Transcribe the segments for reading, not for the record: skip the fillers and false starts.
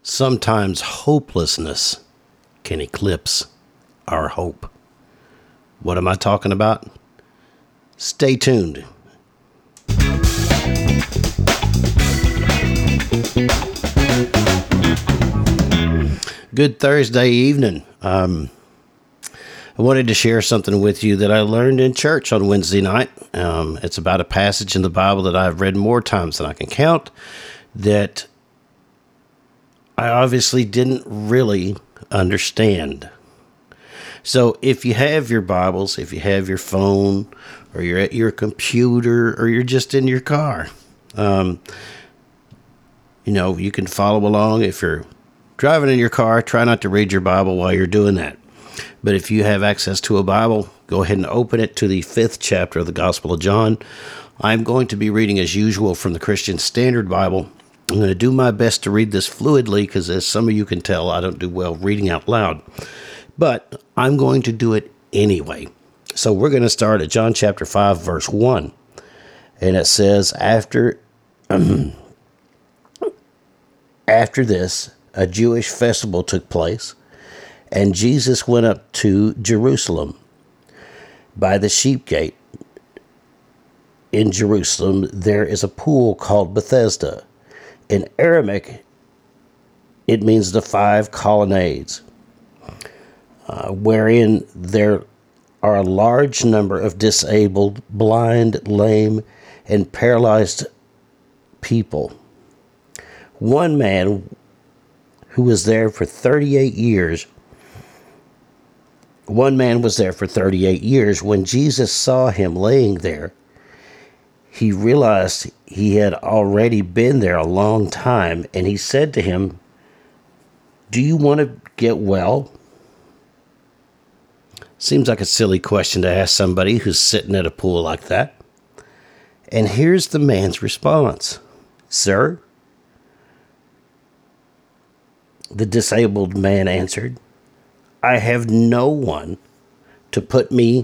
Sometimes hopelessness can eclipse our hope. What am I talking about? Stay tuned. Good Thursday evening. I wanted to share something with you that I learned in church on Wednesday night. It's about a passage in the Bible that I've read more times than I can count that I obviously didn't really understand. So if you have your Bibles, if you have your phone, or you're at your computer, or you're just in your car, you can follow along. If you're driving in your car, try not to read your Bible while you're doing that. But if you have access to a Bible, go ahead and open it to the 5th chapter of the Gospel of John. I'm going to be reading as usual from the Christian Standard Bible. I'm going to do my best to read this fluidly because, as some of you can tell, I don't do well reading out loud. But I'm going to do it anyway. So we're going to start at John chapter 5, verse 1. And it says, After this, a Jewish festival took place, and Jesus went up to Jerusalem. By the sheep gate in Jerusalem, there is a pool called Bethesda. In Aramaic, it means the 5 colonnades, wherein there are a large number of disabled, blind, lame, and paralyzed people. One man who was there for 38 years, When Jesus saw him laying there, he realized he had already been there a long time, and he said to him, "Do you want to get well?" Seems like a silly question to ask somebody who's sitting at a pool like that. And here's the man's response. "Sir," the disabled man answered, "I have no one to put me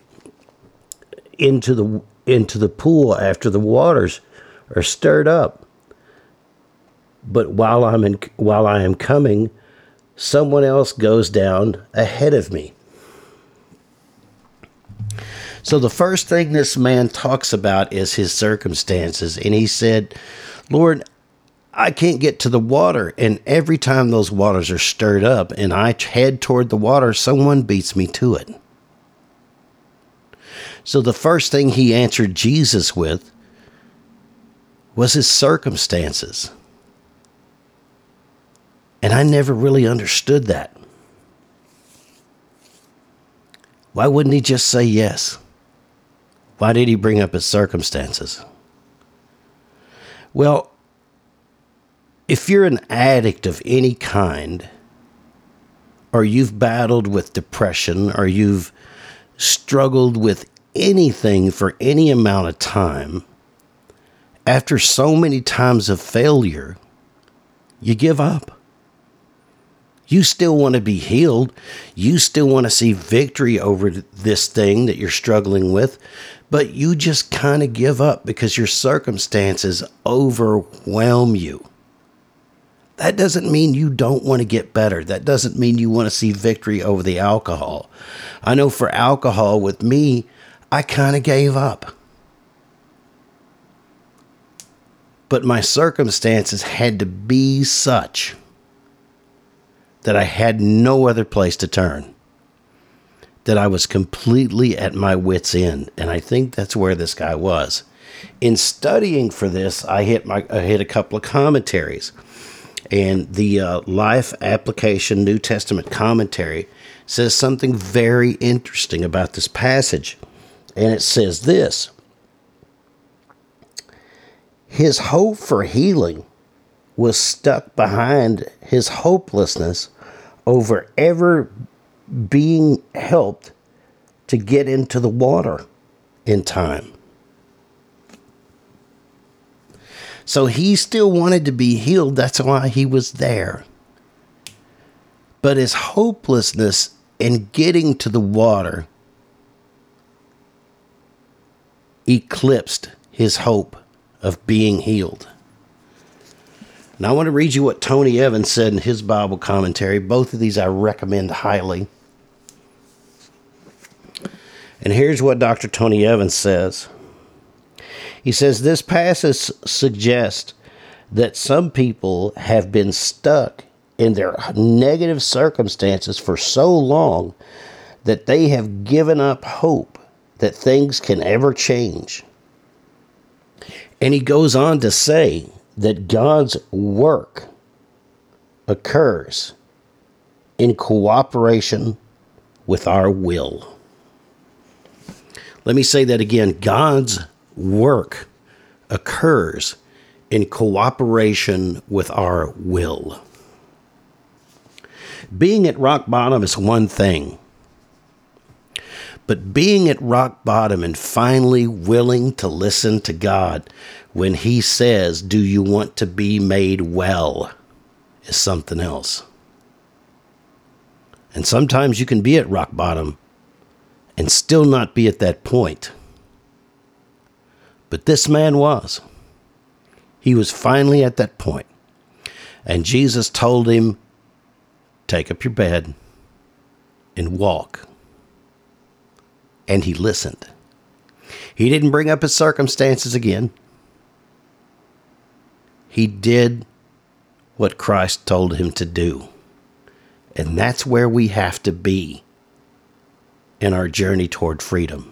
into the pool after the waters are stirred up. But while I am coming, someone else goes down ahead of me." So the first thing this man talks about is his circumstances. And he said, "Lord, I can't get to the water. And every time those waters are stirred up and I head toward the water, someone beats me to it." So the first thing he answered Jesus with was his circumstances. And I never really understood that. Why wouldn't he just say yes? Why did he bring up his circumstances? Well, if you're an addict of any kind, or you've battled with depression, or you've struggled with anything for any amount of time, after so many times of failure, you give up. You still want to be healed. You still want to see victory over this thing that you're struggling with, but you just kind of give up because your circumstances overwhelm you. That doesn't mean you don't want to get better. That doesn't mean you want to see victory over the alcohol. I know for alcohol with me, I kind of gave up. But my circumstances had to be such that I had no other place to turn, that I was completely at my wit's end. And I think that's where this guy was. In studying for this, I hit a couple of commentaries. And the Life Application New Testament Commentary says something very interesting about this passage. And it says this: his hope for healing was stuck behind his hopelessness over ever being helped to get into the water in time. So he still wanted to be healed. That's why he was there. But his hopelessness in getting to the water eclipsed his hope of being healed. And I want to read you what Tony Evans said in his Bible commentary. Both of these I recommend highly. And here's what Dr. Tony Evans says. He says, this passage suggests that some people have been stuck in their negative circumstances for so long that they have given up hope that things can ever change. And he goes on to say that God's work occurs in cooperation with our will. Let me say that again. God's work occurs in cooperation with our will. Being at rock bottom is one thing. But being at rock bottom and finally willing to listen to God when he says, do you want to be made well, is something else. And sometimes you can be at rock bottom and still not be at that point. But this man was. He was finally at that point. And Jesus told him, take up your bed and walk. And he listened. He didn't bring up his circumstances again. He did what Christ told him to do. And that's where we have to be in our journey toward freedom.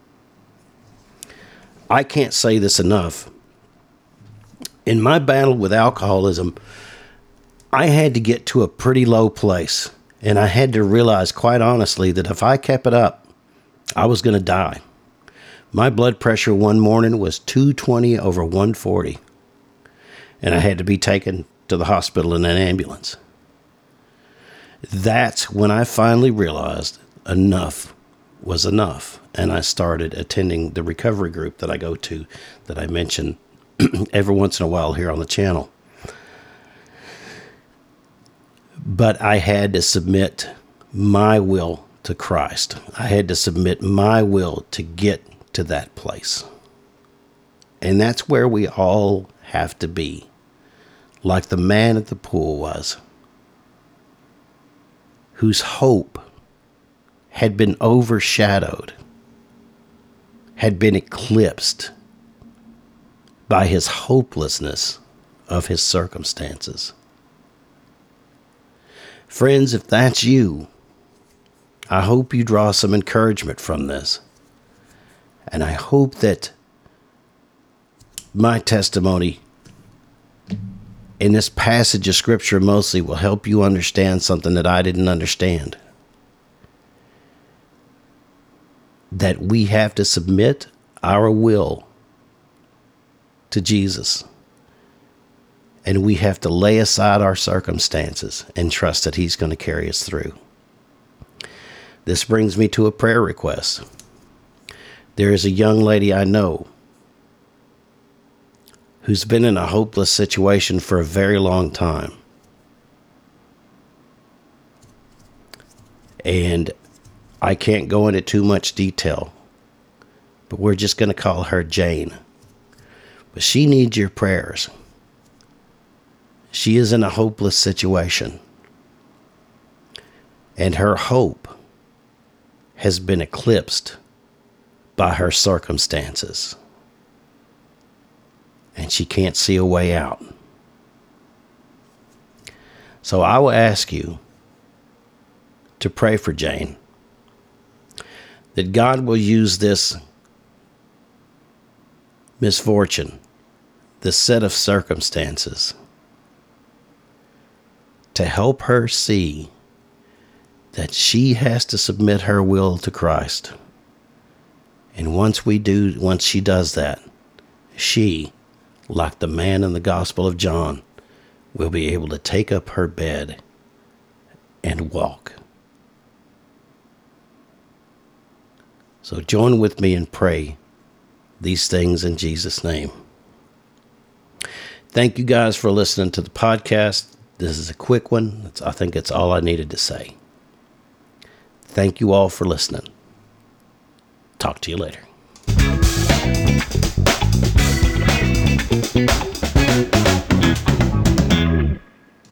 I can't say this enough. In my battle with alcoholism, I had to get to a pretty low place. And I had to realize, quite honestly, that if I kept it up, I was going to die. My blood pressure one morning was 220 over 140. And I had to be taken to the hospital in an ambulance. That's when I finally realized enough was enough. And I started attending the recovery group that I go to, that I mention every once in a while here on the channel. But I had to submit my will to Christ. I had to submit my will to get to that place. And that's where we all have to be, like the man at the pool was, whose hope had been overshadowed, had been eclipsed by his hopelessness of his circumstances. Friends, if that's you, I hope you draw some encouragement from this. And I hope that my testimony in this passage of Scripture mostly will help you understand something that I didn't understand. That we have to submit our will to Jesus. And we have to lay aside our circumstances and trust that he's going to carry us through. This brings me to a prayer request. There is a young lady I know who's been in a hopeless situation for a very long time. And I can't go into too much detail, but we're just going to call her Jane. But she needs your prayers. She is in a hopeless situation. And her hope has been eclipsed by her circumstances. And she can't see a way out. So I will ask you to pray for Jane, that God will use this misfortune, this set of circumstances, to help her see that she has to submit her will to Christ. And once she does that, she, like the man in the Gospel of John, will be able to take up her bed and walk. So join with me and pray these things in Jesus' name. Thank you guys for listening to the podcast. This is a quick one. I think it's all I needed to say. Thank you all for listening. Talk to you later.